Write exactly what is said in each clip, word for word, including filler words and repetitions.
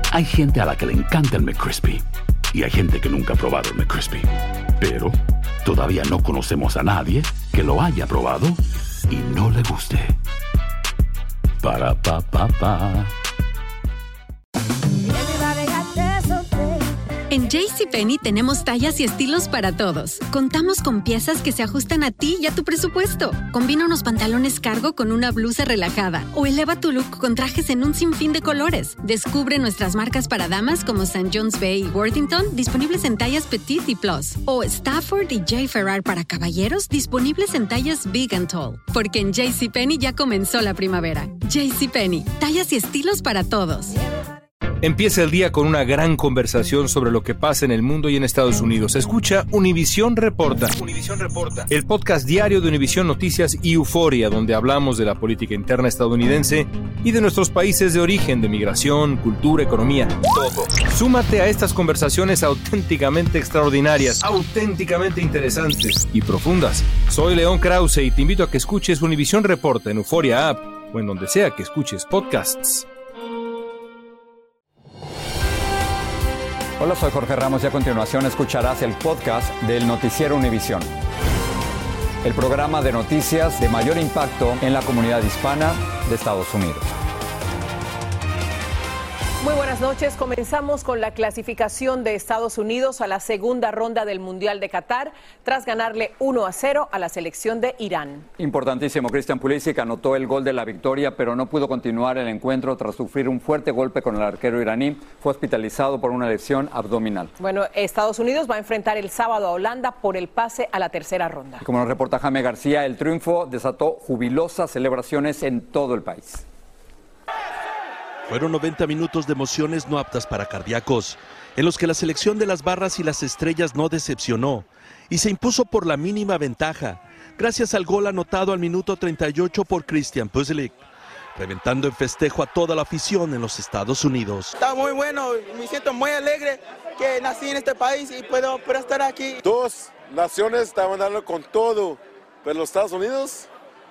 Hay gente a la que le encanta el McCrispy y hay gente que nunca ha probado el McCrispy. Pero todavía no conocemos a nadie que lo haya probado y no le guste. Para pa pa pa. En JCPenney tenemos tallas y estilos para todos. Contamos con piezas que se ajustan a ti y a tu presupuesto. Combina unos pantalones cargo con una blusa relajada o eleva tu look con trajes en un sinfín de colores. Descubre nuestras marcas para damas como Saint John's Bay y Worthington, disponibles en tallas Petite y Plus. O Stafford y J. Ferrar para caballeros, disponibles en tallas Big and Tall. Porque en JCPenney ya comenzó la primavera. JCPenney, tallas y estilos para todos. Empieza el día con una gran conversación sobre lo que pasa en el mundo y en Estados Unidos. Escucha Univisión Reporta. Univisión Reporta. El podcast diario de Univisión Noticias y Euforia, donde hablamos de la política interna estadounidense y de nuestros países de origen, de migración, cultura, economía, todo. Súmate a estas conversaciones auténticamente extraordinarias, auténticamente interesantes y profundas. Soy León Krause y te invito a que escuches Univisión Reporta en Euforia App o en donde sea que escuches podcasts. Hola, soy Jorge Ramos y a continuación escucharás el podcast del Noticiero Univisión, el programa de noticias de mayor impacto en la comunidad hispana de Estados Unidos. Muy buenas noches. Comenzamos con la clasificación de Estados Unidos a la segunda ronda del Mundial de Qatar tras ganarle uno a cero a la selección de Irán. Importantísimo. Christian Pulisic anotó el gol de la victoria, pero no pudo continuar el encuentro tras sufrir un fuerte golpe con el arquero iraní. Fue hospitalizado por una lesión abdominal. Bueno, Estados Unidos va a enfrentar el sábado a Holanda por el pase a la tercera ronda. Y como nos reporta Jaime García, el triunfo desató jubilosas celebraciones en todo el país. Fueron noventa minutos de emociones no aptas para cardíacos, en los que la selección de las barras y las estrellas no decepcionó y se impuso por la mínima ventaja, gracias al gol anotado al minuto treinta y ocho por Christian Pulisic, reventando en festejo a toda la afición en los Estados Unidos. Está muy bueno, me siento muy alegre que nací en este país y puedo, puedo estar aquí. Dos naciones estaban dando con todo, pero los Estados Unidos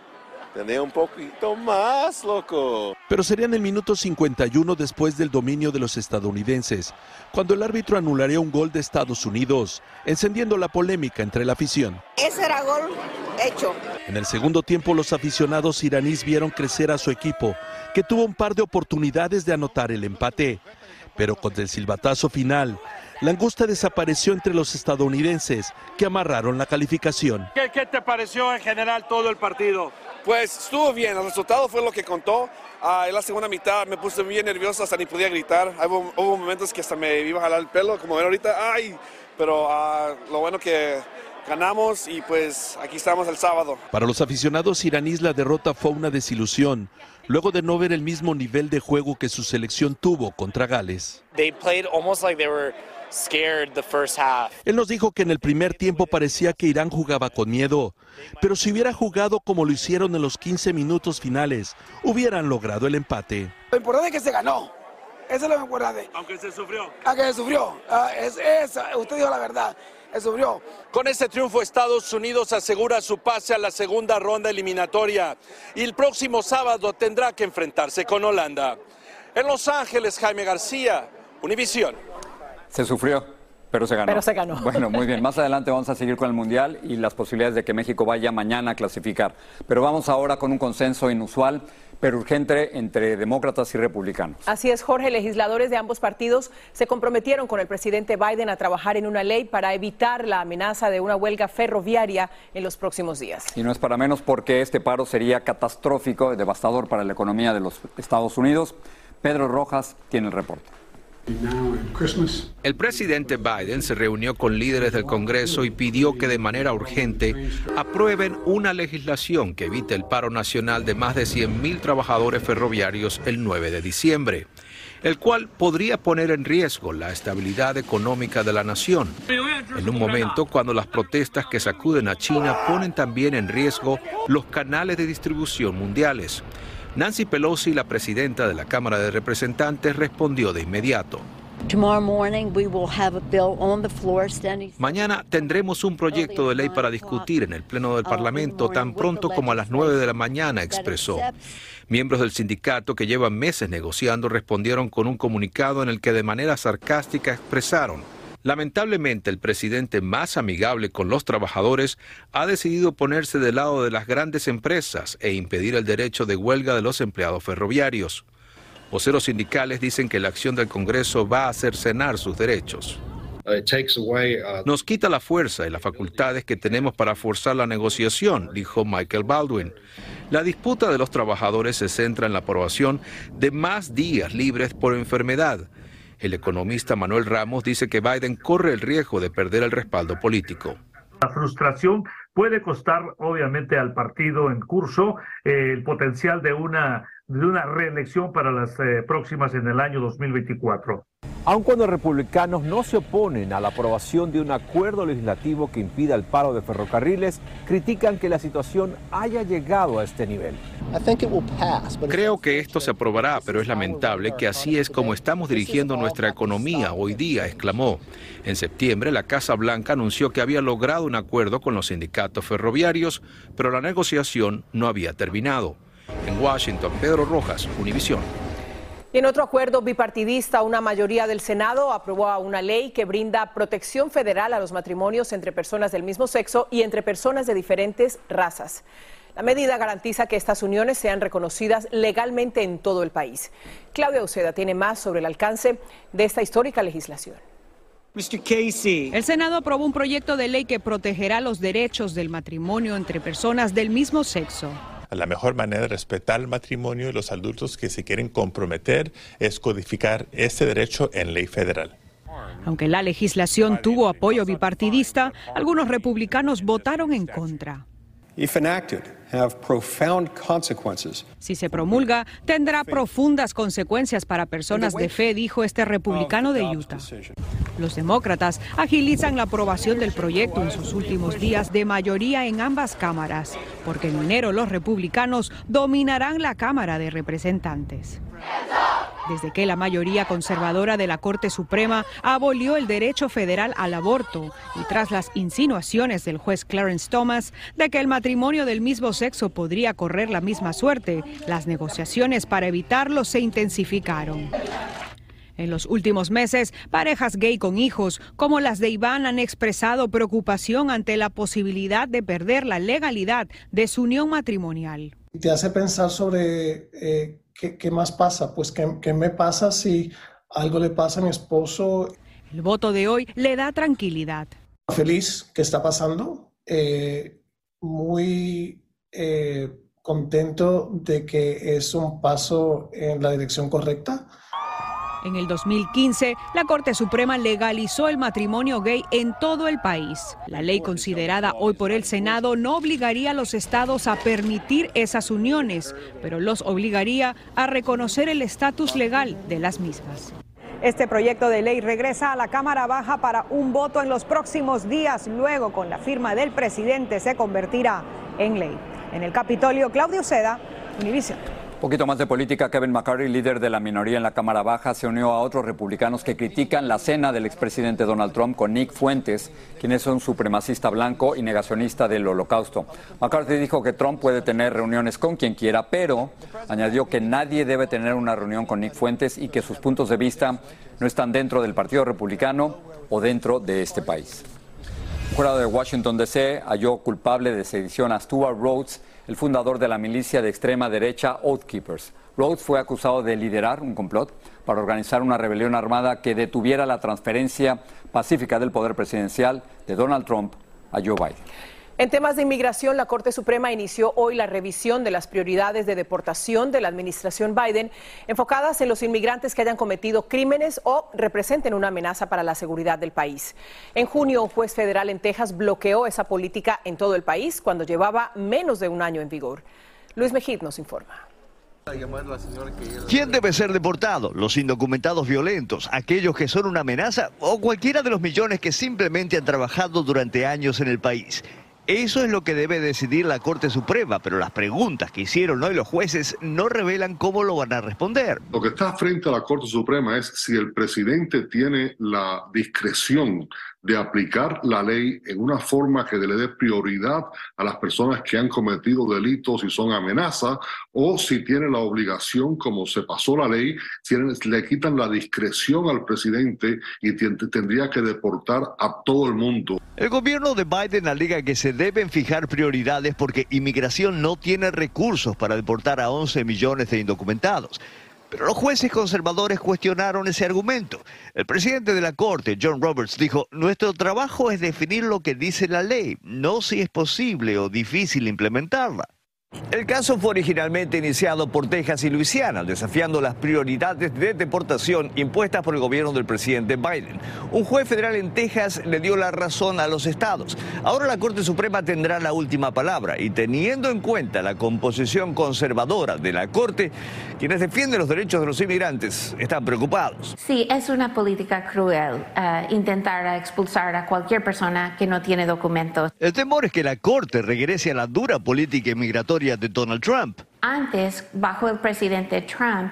tenía un poquito más, loco. Pero sería en el minuto cincuenta y uno después del dominio de los estadounidenses, cuando el árbitro anularía un gol de Estados Unidos, encendiendo la polémica entre la afición. Ese era gol hecho. En el segundo tiempo, los aficionados iraníes vieron crecer a su equipo, que tuvo un par de oportunidades de anotar el empate. Pero con el silbatazo final, la angustia desapareció entre los estadounidenses, que amarraron la calificación. ¿Qué, qué te pareció en general todo el partido? Pues estuvo bien, el resultado fue lo que contó. Uh, en la segunda mitad me puse bien nervioso, hasta ni podía gritar. Hubo, hubo momentos que hasta me iba a jalar el pelo, como ven ahorita, ¡ay! Pero uh, lo bueno que ganamos y pues aquí estamos el sábado. Para los aficionados iraníes la derrota fue una desilusión, luego de no ver el mismo nivel de juego que su selección tuvo contra Gales. They played almost like they were scared the first half. Él nos dijo que en el primer tiempo parecía que Irán jugaba con miedo, pero si hubiera jugado como lo hicieron en los quince minutos finales, hubieran logrado el empate. Lo importante es que se ganó. Eso es lo importante. Aunque se sufrió. Aunque se sufrió. Uh, es, es, usted dijo la verdad. Se sufrió. Con este triunfo, Estados Unidos asegura su pase a la segunda ronda eliminatoria y el próximo sábado tendrá que enfrentarse con Holanda. En Los Ángeles, Jaime García, Univisión. Se sufrió, pero se ganó. Pero se ganó. Bueno, muy bien. Más adelante vamos a seguir con el Mundial y las posibilidades de que México vaya mañana a clasificar. Pero vamos ahora con un consenso inusual, pero urgente entre demócratas y republicanos. Así es, Jorge. Legisladores de ambos partidos se comprometieron con el presidente Biden a trabajar en una ley para evitar la amenaza de una huelga ferroviaria en los próximos días. Y no es para menos porque este paro sería catastrófico y devastador para la economía de los Estados Unidos. Pedro Rojas tiene el reporte. El presidente Biden se reunió con líderes del Congreso y pidió que de manera urgente aprueben una legislación que evite el paro nacional de más de cien mil trabajadores ferroviarios el nueve de diciembre, el cual podría poner en riesgo la estabilidad económica de la nación, en un momento cuando las protestas que sacuden a China ponen también en riesgo los canales de distribución mundiales. Nancy Pelosi, la presidenta de la Cámara de Representantes, respondió de inmediato. Mañana tendremos un proyecto de ley para discutir en el Pleno del Parlamento tan pronto como a las nueve de la mañana, expresó. Miembros del sindicato que llevan meses negociando respondieron con un comunicado en el que de manera sarcástica expresaron: lamentablemente, el presidente más amigable con los trabajadores ha decidido ponerse del lado de las grandes empresas e impedir el derecho de huelga de los empleados ferroviarios. Voceros sindicales dicen que la acción del Congreso va a cercenar sus derechos. Nos quita la fuerza y las facultades que tenemos para forzar la negociación, dijo Michael Baldwin. La disputa de los trabajadores se centra en la aprobación de más días libres por enfermedad. El economista Manuel Ramos dice que Biden corre el riesgo de perder el respaldo político. La frustración puede costar obviamente al partido en curso eh, el potencial de una, de una reelección para las eh, próximas en el año dos mil veinticuatro. Aun cuando republicanos no se oponen a la aprobación de un acuerdo legislativo que impida el paro de ferrocarriles, critican que la situación haya llegado a este nivel. Creo que esto se aprobará, pero es lamentable que así es como estamos dirigiendo nuestra economía hoy día, exclamó. En septiembre, la Casa Blanca anunció que había logrado un acuerdo con los sindicatos ferroviarios, pero la negociación no había terminado. En Washington, Pedro Rojas, Univisión. Y en otro acuerdo bipartidista, una mayoría del Senado aprobó una ley que brinda protección federal a los matrimonios entre personas del mismo sexo y entre personas de diferentes razas. La medida garantiza que estas uniones sean reconocidas legalmente en todo el país. Claudia Uceda tiene más sobre el alcance de esta histórica legislación. mister Casey. El Senado aprobó un proyecto de ley que protegerá los derechos del matrimonio entre personas del mismo sexo. La mejor manera de respetar el matrimonio y los adultos que se quieren comprometer es codificar este derecho en ley federal. Aunque la legislación tuvo apoyo bipartidista, algunos republicanos votaron en contra. If enacted, have profound consequences. Si se promulga, tendrá profundas consecuencias para personas de fe, dijo este republicano de Utah. Los demócratas agilizan la aprobación del proyecto en sus últimos días de mayoría en ambas cámaras, porque en enero los republicanos dominarán la Cámara de Representantes. Desde que la mayoría conservadora de la Corte Suprema abolió el derecho federal al aborto y tras las insinuaciones del juez Clarence Thomas de que el matrimonio del mismo sexo podría correr la misma suerte, las negociaciones para evitarlo se intensificaron. En los últimos meses, parejas gay con hijos, como las de Iván, han expresado preocupación ante la posibilidad de perder la legalidad de su unión matrimonial. Te hace pensar sobre eh, qué, qué más pasa, pues qué, qué me pasa si algo le pasa a mi esposo. El voto de hoy le da tranquilidad. Feliz que está pasando, eh, muy eh, contento de que es un paso en la dirección correcta. En el dos mil quince, la Corte Suprema legalizó el matrimonio gay en todo el país. La ley considerada hoy por el Senado no obligaría a los estados a permitir esas uniones, pero los obligaría a reconocer el estatus legal de las mismas. Este proyecto de ley regresa a la Cámara Baja para un voto en los próximos días. Luego, con la firma del presidente, se convertirá en ley. En el Capitolio, Claudia Uceda, Univisión. Un poquito más de política. Kevin McCarthy, líder de la minoría en la Cámara Baja, se unió a otros republicanos que critican la cena del expresidente Donald Trump con Nick Fuentes, quien es un supremacista blanco y negacionista del Holocausto. McCarthy dijo que Trump puede tener reuniones con quien quiera, pero añadió que nadie debe tener una reunión con Nick Fuentes y que sus puntos de vista no están dentro del Partido Republicano o dentro de este país. Un jurado de Washington, D C halló culpable de sedición a Stuart Rhodes, el fundador de la milicia de extrema derecha Oath Keepers. Rhodes fue acusado de liderar un complot para organizar una rebelión armada que detuviera la transferencia pacífica del poder presidencial de Donald Trump a Joe Biden. En temas de inmigración, la Corte Suprema inició hoy la revisión de las prioridades de deportación de la administración Biden, enfocadas en los inmigrantes que hayan cometido crímenes o representen una amenaza para la seguridad del país. En junio, un juez federal en Texas bloqueó esa política en todo el país cuando llevaba menos de un año en vigor. Luis Mejid nos informa. ¿Quién debe ser deportado? ¿Los indocumentados violentos, aquellos que son una amenaza o cualquiera de los millones que simplemente han trabajado durante años en el país? Eso es lo que debe decidir la Corte Suprema, pero las preguntas que hicieron hoy los jueces no revelan cómo lo van a responder. Lo que está frente a la Corte Suprema es si el presidente tiene la discreción de aplicar la ley en una forma que le dé prioridad a las personas que han cometido delitos y son amenazas, o si tiene la obligación, como se pasó la ley, tienen, le quitan la discreción al presidente y tendría que deportar a todo el mundo. El gobierno de Biden alega que se deben fijar prioridades porque inmigración no tiene recursos para deportar a once millones de indocumentados. Pero los jueces conservadores cuestionaron ese argumento. El presidente de la Corte, John Roberts, dijo: nuestro trabajo es definir lo que dice la ley, no si es posible o difícil implementarla. El caso fue originalmente iniciado por Texas y Luisiana, desafiando las prioridades de deportación impuestas por el gobierno del presidente Biden. Un juez federal en Texas le dio la razón a los estados. Ahora la Corte Suprema tendrá la última palabra y, teniendo en cuenta la composición conservadora de la Corte, quienes defienden los derechos de los inmigrantes están preocupados. Sí, es una política cruel uh, intentar expulsar a cualquier persona que no tiene documentos. El temor es que la Corte regrese a la dura política inmigratoria de Donald Trump. Antes, bajo el presidente Trump,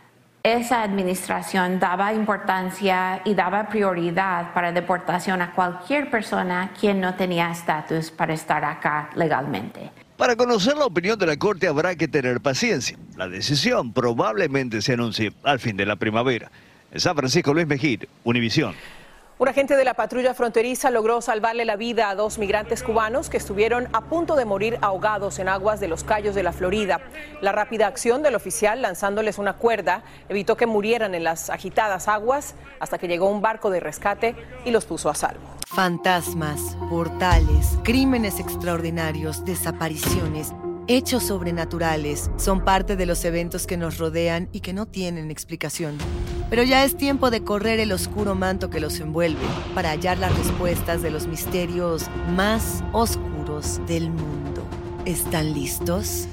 esa administración daba importancia y daba prioridad para deportación a cualquier persona quien no tenía estatus para estar acá legalmente. Para conocer la opinión de la Corte habrá que tener paciencia. La decisión probablemente se anuncie al fin de la primavera. En San Francisco, Luis Mejid, Univisión. Un agente de la patrulla fronteriza logró salvarle la vida a dos migrantes cubanos que estuvieron a punto de morir ahogados en aguas de los Cayos de la Florida. La rápida acción del oficial lanzándoles una cuerda evitó que murieran en las agitadas aguas hasta que llegó un barco de rescate y los puso a salvo. Fantasmas, portales, crímenes extraordinarios, desapariciones, hechos sobrenaturales son parte de los eventos que nos rodean y que no tienen explicación. Pero ya es tiempo de correr el oscuro manto que los envuelve para hallar las respuestas de los misterios más oscuros del mundo. ¿Están listos?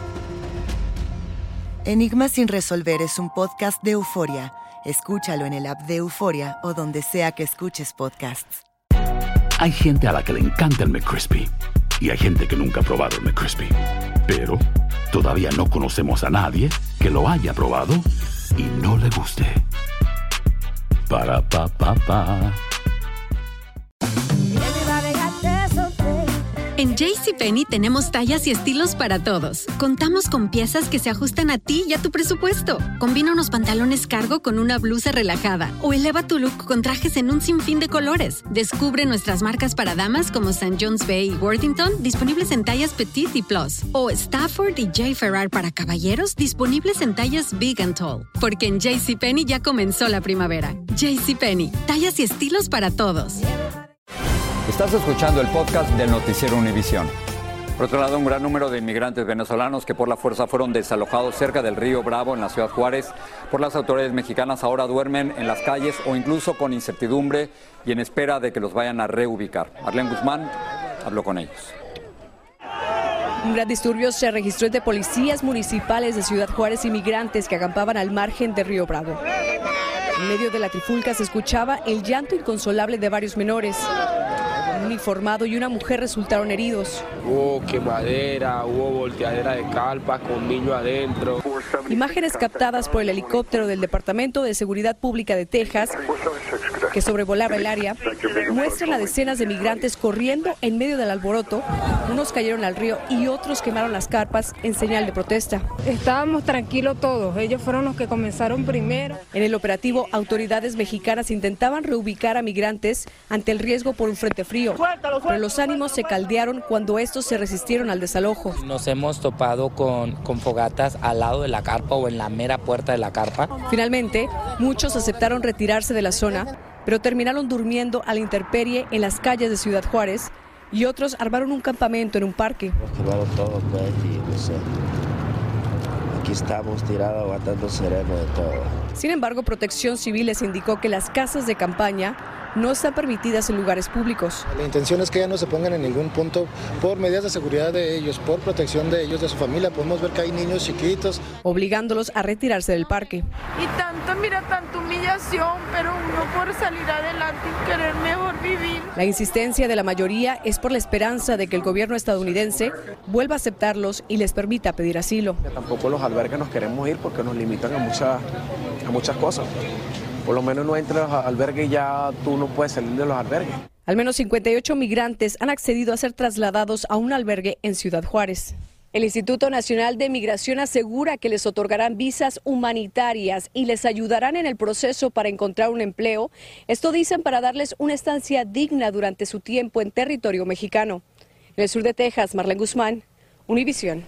Enigma sin resolver es un podcast de Euforia. Escúchalo en el app de Euforia o donde sea que escuches podcasts. Hay gente a la que le encanta el McCrispy y hay gente que nunca ha probado el McCrispy. Pero todavía no conocemos a nadie que lo haya probado y no le guste. Para pa pa pa. En JCPenney tenemos tallas y estilos para todos. Contamos con piezas que se ajustan a ti y a tu presupuesto. Combina unos pantalones cargo con una blusa relajada o eleva tu look con trajes en un sinfín de colores. Descubre nuestras marcas para damas como Saint John's Bay y Worthington, disponibles en tallas Petite y Plus. O Stafford y J. Ferrar para caballeros, disponibles en tallas Big and Tall. Porque en JCPenney ya comenzó la primavera. JCPenney, tallas y estilos para todos. Estás escuchando el podcast del Noticiero Univisión. Por otro lado, un gran número de inmigrantes venezolanos que por la fuerza fueron desalojados cerca del río Bravo en la ciudad Juárez por las autoridades mexicanas ahora duermen en las calles o incluso con incertidumbre y en espera de que los vayan a reubicar. Arlene Guzmán habló con ellos. Un gran disturbio se registró entre policías municipales de Ciudad Juárez y migrantes que acampaban al margen del río Bravo. En medio de la trifulca se escuchaba el llanto inconsolable de varios menores. Un uniformado y una mujer resultaron heridos. Hubo quemadera, hubo volteadera de carpas con niños adentro. Imágenes captadas por el helicóptero del Departamento de Seguridad Pública de Texas, que sobrevolaba el área, muestran a decenas de migrantes corriendo en medio del alboroto. Unos cayeron al río y otros quemaron las carpas en señal de protesta. Estábamos tranquilos todos, ellos fueron los que comenzaron primero. En el operativo, autoridades mexicanas intentaban reubicar a migrantes ante el riesgo por un frente frío, pero los ánimos se caldearon cuando estos se resistieron al desalojo. Nos hemos topado con, con fogatas al lado de la carpa o en la mera puerta de la carpa. Finalmente, muchos aceptaron retirarse de la zona, pero terminaron durmiendo a la intemperie en las calles de Ciudad Juárez y otros armaron un campamento en un parque. Quemaron todo, pues, y no sé. Aquí estamos tirados aguantando sereno de todo. Sin embargo, Protección Civil les indicó que las casas de campaña no están permitidas en lugares públicos. La intención es que ya no se pongan en ningún punto por medidas de seguridad de ellos, por protección de ellos, de su familia. Podemos ver que hay niños chiquitos. Obligándolos a retirarse del parque. Y tanto, mira, tanta humillación, pero uno por salir adelante y querer mejor vivir. La insistencia de la mayoría es por la esperanza de que el gobierno estadounidense vuelva a aceptarlos y les permita pedir asilo. Tampoco los albergues nos queremos ir porque nos limitan a muchas, a muchas cosas. Por lo menos no entras al albergue y ya tú no puedes salir de los albergues. Al menos cincuenta y ocho migrantes han accedido a ser trasladados a un albergue en Ciudad Juárez. El Instituto Nacional de Migración asegura que les otorgarán visas humanitarias y les ayudarán en el proceso para encontrar un empleo. Esto dicen para darles una estancia digna durante su tiempo en territorio mexicano. En el sur de Texas, Marlene Guzmán, Univisión.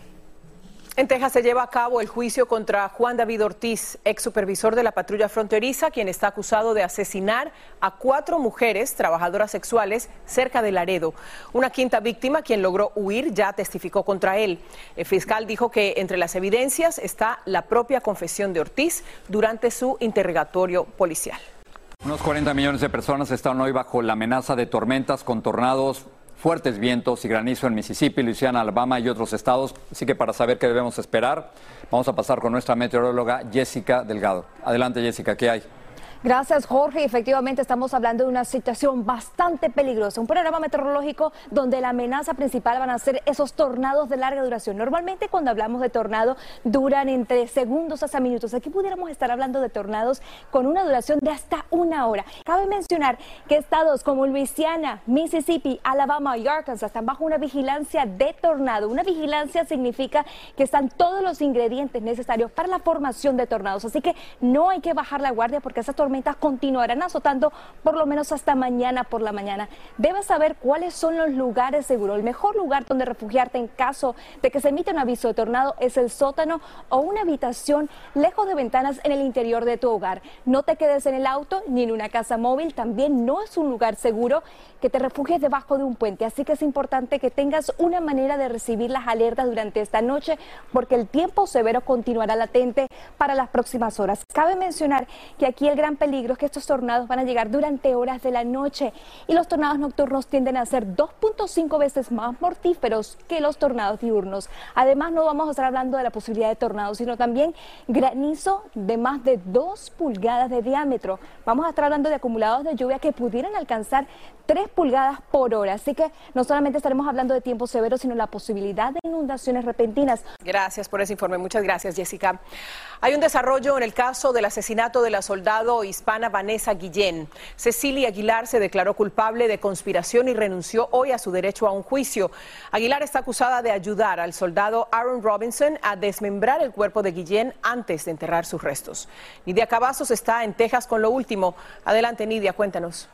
En Texas se lleva a cabo el juicio contra Juan David Ortiz, ex supervisor de la patrulla fronteriza, quien está acusado de asesinar a cuatro mujeres trabajadoras sexuales cerca de Laredo. Una quinta víctima, quien logró huir, ya testificó contra él. El fiscal dijo que entre las evidencias está la propia confesión de Ortiz durante su interrogatorio policial. Unos cuarenta millones de personas están hoy bajo la amenaza de tormentas con tornados, fuertes vientos y granizo en Mississippi, Luisiana, Alabama y otros estados. Así que para saber qué debemos esperar, vamos a pasar con nuestra meteoróloga Jessica Delgado. Adelante, Jessica, ¿qué hay? Gracias, Jorge. Efectivamente, estamos hablando de una situación bastante peligrosa, un panorama meteorológico donde la amenaza principal van a ser esos tornados de larga duración. Normalmente cuando hablamos de tornado duran entre segundos hasta minutos. Aquí pudiéramos estar hablando de tornados con una duración de hasta una hora. Cabe mencionar que estados como Luisiana, Mississippi, Alabama y Arkansas están bajo una vigilancia de tornado. Una vigilancia significa que están todos los ingredientes necesarios para la formación de tornados. Así que no hay que bajar la guardia porque esas tormentas continuarán azotando por lo menos hasta mañana por la mañana. Debes saber cuáles son los lugares seguros. El mejor lugar donde refugiarte en caso de que se emita un aviso de tornado es el sótano o una habitación lejos de ventanas en el interior de tu hogar. No te quedes en el auto ni en una casa móvil. También no es un lugar seguro que te refugies debajo de un puente. Así que es importante que tengas una manera de recibir las alertas durante esta noche porque el tiempo severo continuará latente para las próximas horas. Cabe mencionar que aquí el gran peligro es que estos tornados van a llegar durante horas de la noche y los tornados nocturnos tienden a ser dos punto cinco veces más mortíferos que los tornados diurnos. Además, no vamos a estar hablando de la posibilidad de tornados, sino también granizo de más de dos pulgadas de diámetro. Vamos a estar hablando de acumulados de lluvia que pudieran alcanzar tres pulgadas por hora. Así que no solamente estaremos hablando de tiempos severos, sino la posibilidad de inundaciones repentinas. Gracias por ese informe. Muchas gracias, Jessica. Hay un desarrollo en el caso del asesinato de la soldado hispana Vanessa Guillén. Cecilia Aguilar se declaró culpable de conspiración y renunció hoy a su derecho a un juicio. Aguilar está acusada de ayudar al soldado Aaron Robinson a desmembrar el cuerpo de Guillén antes de enterrar sus restos. Nidia Cavazos está en Texas con lo último. Adelante, Nidia, cuéntanos.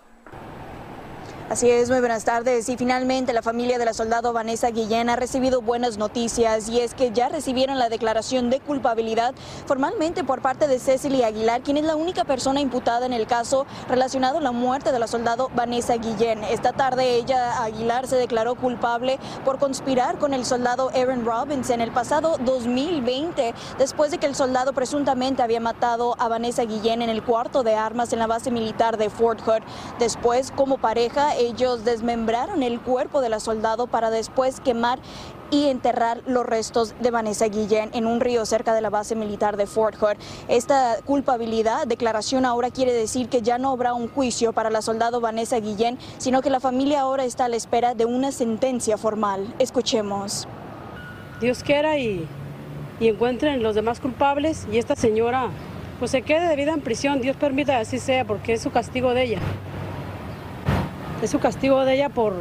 Así es, muy buenas tardes. Y finalmente la familia de la soldado Vanessa Guillén ha recibido buenas noticias y es que ya recibieron la declaración de culpabilidad formalmente por parte de Cecilia Aguilar, quien es la única persona imputada en el caso relacionado a la muerte de la soldado Vanessa Guillén. Esta tarde ella, Aguilar, se declaró culpable por conspirar con el soldado Aaron Robinson el pasado dos mil veinte, después de que el soldado presuntamente había matado a Vanessa Guillén en el cuarto de armas en la base militar de Fort Hood. Después, como pareja, ellos desmembraron el cuerpo de la soldado para después quemar y enterrar los restos de Vanessa Guillén en un río cerca de la base militar de Fort Hood. Esta culpabilidad, declaración ahora quiere decir que ya no habrá un juicio para la soldado Vanessa Guillén, sino que la familia ahora está a la espera de una sentencia formal. Escuchemos. Dios quiera y, y encuentren los demás culpables y esta señora pues se quede de vida en prisión. Dios permita que así sea porque es su castigo de ella. Es su castigo de ella por,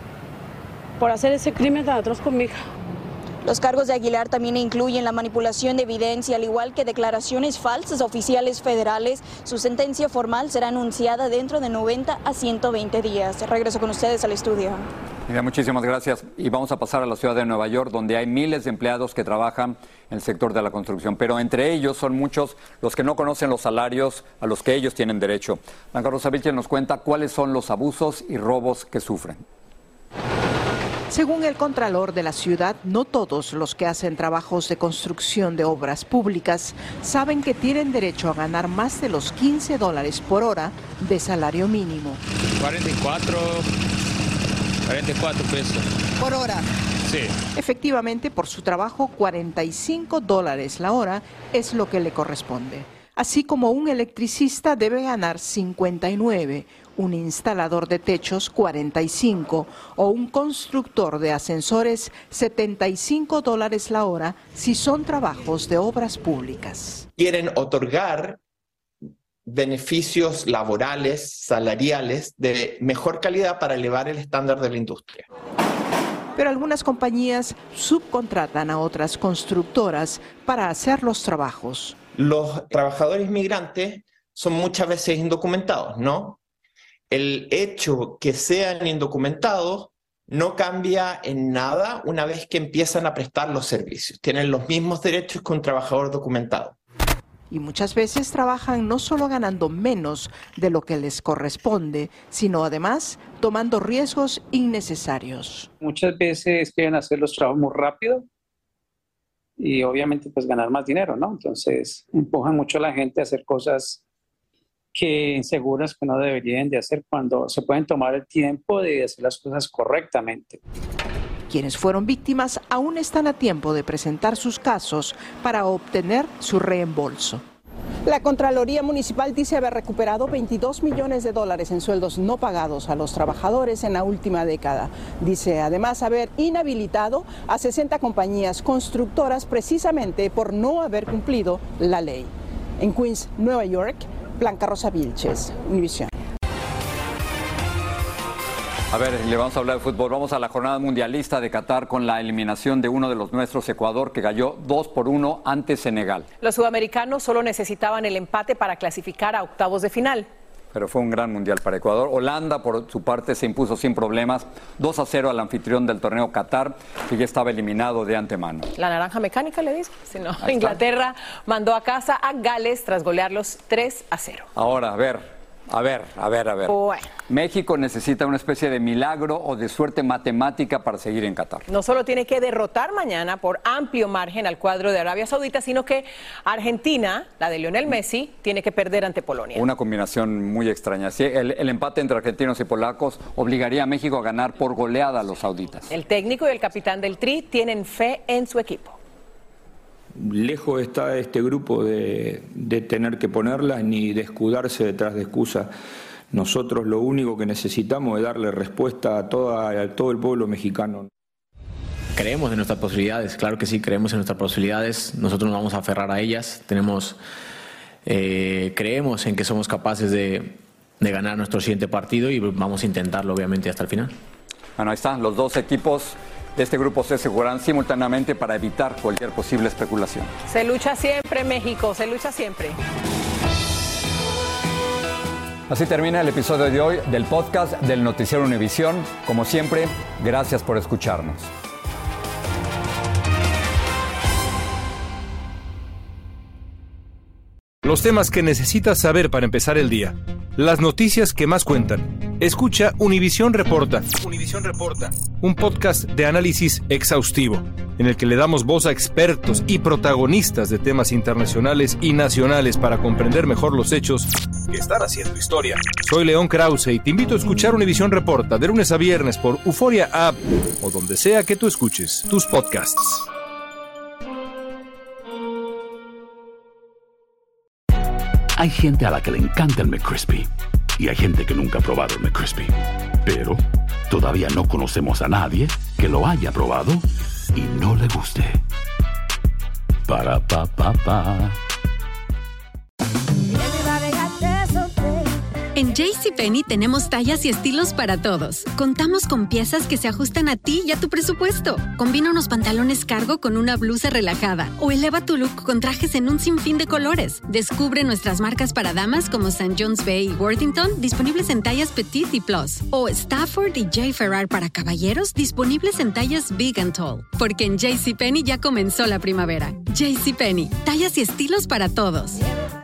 por hacer ese crimen tan atroz con mi hija. Los cargos de Aguilar también incluyen la manipulación de evidencia, al igual que declaraciones falsas a oficiales federales. Su sentencia formal será anunciada dentro de noventa a ciento veinte días. Regreso con ustedes al estudio. Mira, muchísimas gracias. Y vamos a pasar a la ciudad de Nueva York, donde hay miles de empleados que trabajan en el sector de la construcción. Pero entre ellos son muchos los que no conocen los salarios a los que ellos tienen derecho. Blanca Rosa Vilches nos cuenta cuáles son los abusos y robos que sufren. Según el contralor de la ciudad, no todos los que hacen trabajos de construcción de obras públicas saben que tienen derecho a ganar más de los quince dólares por hora de salario mínimo. cuarenta y cuatro, cuarenta y cuatro pesos. ¿Por hora? Sí. Efectivamente, por su trabajo, cuarenta y cinco dólares la hora es lo que le corresponde. Así como un electricista debe ganar cincuenta y nueve, un instalador de techos cuarenta y cinco o un constructor de ascensores setenta y cinco dólares la hora si son trabajos de obras públicas. Quieren otorgar beneficios laborales, salariales de mejor calidad para elevar el estándar de la industria. Pero algunas compañías subcontratan a otras constructoras para hacer los trabajos. Los trabajadores migrantes son muchas veces indocumentados, ¿no? El hecho que sean indocumentados no cambia en nada una vez que empiezan a prestar los servicios. Tienen los mismos derechos que un trabajador documentado. Y muchas veces trabajan no solo ganando menos de lo que les corresponde, sino además tomando riesgos innecesarios. Muchas veces quieren hacer los trabajos muy rápido y obviamente pues ganar más dinero, ¿no? Entonces empujan mucho a la gente a hacer cosas que inseguras que no deberían de hacer cuando se pueden tomar el tiempo de hacer las cosas correctamente. Quienes fueron víctimas aún están a tiempo de presentar sus casos para obtener su reembolso. La Contraloría Municipal dice haber recuperado veintidós millones de dólares en sueldos no pagados a los trabajadores en la última década. Dice además haber inhabilitado a sesenta compañías constructoras precisamente por no haber cumplido la ley. En Queens, Nueva York, Blanca Rosa Vilches, Univisión. A ver, le vamos a hablar de fútbol. Vamos a la jornada mundialista de Qatar con la eliminación de uno de los nuestros, Ecuador, que cayó dos por uno ante Senegal. Los sudamericanos solo necesitaban el empate para clasificar a octavos de final. Pero fue un gran mundial para Ecuador. Holanda, por su parte, se impuso sin problemas dos a cero al anfitrión del torneo Qatar, que ya estaba eliminado de antemano. La naranja mecánica, le dice. Si no, Inglaterra mandó a casa a Gales tras golearlos tres a cero. Ahora, a ver. A ver, a ver, a ver. Bueno. México necesita una especie de milagro o de suerte matemática para seguir en Qatar. No solo tiene que derrotar mañana por amplio margen al cuadro de Arabia Saudita, sino que Argentina, la de Lionel Messi, tiene que perder ante Polonia. Una combinación muy extraña. Sí, el, el empate entre argentinos y polacos obligaría a México a ganar por goleada a los sauditas. El técnico y el capitán del Tri tienen fe en su equipo. Lejos está este grupo de, de tener que ponerlas ni de escudarse detrás de excusas. Nosotros lo único que necesitamos es darle respuesta a, toda, a todo el pueblo mexicano. Creemos en nuestras posibilidades, claro que sí, creemos en nuestras posibilidades. Nosotros nos vamos a aferrar a ellas. Tenemos, eh, creemos en que somos capaces de, de ganar nuestro siguiente partido y vamos a intentarlo obviamente hasta el final. Bueno, ahí están los dos equipos. Este grupo se jugarán simultáneamente para evitar cualquier posible especulación. Se lucha siempre, México, se lucha siempre. Así termina el episodio de hoy del podcast del Noticiero Univisión. Como siempre, gracias por escucharnos. Los temas que necesitas saber para empezar el día. Las noticias que más cuentan. Escucha Univisión Reporta. Univisión Reporta. Un podcast de análisis exhaustivo, en el que le damos voz a expertos y protagonistas de temas internacionales y nacionales para comprender mejor los hechos que están haciendo historia. Soy León Krause y te invito a escuchar Univisión Reporta de lunes a viernes por Euforia App o donde sea que tú escuches tus podcasts. Hay gente a la que le encanta el McCrispy y hay gente que nunca ha probado el McCrispy. Pero todavía no conocemos a nadie que lo haya probado y no le guste. Para pa pa pa. En JCPenney tenemos tallas y estilos para todos. Contamos con piezas que se ajustan a ti y a tu presupuesto. Combina unos pantalones cargo con una blusa relajada o eleva tu look con trajes en un sinfín de colores. Descubre nuestras marcas para damas como Saint John's Bay y Worthington, disponibles en tallas Petite y Plus. O Stafford y J. Ferrar para caballeros, disponibles en tallas Big and Tall. Porque en JCPenney ya comenzó la primavera. JCPenney, tallas y estilos para todos.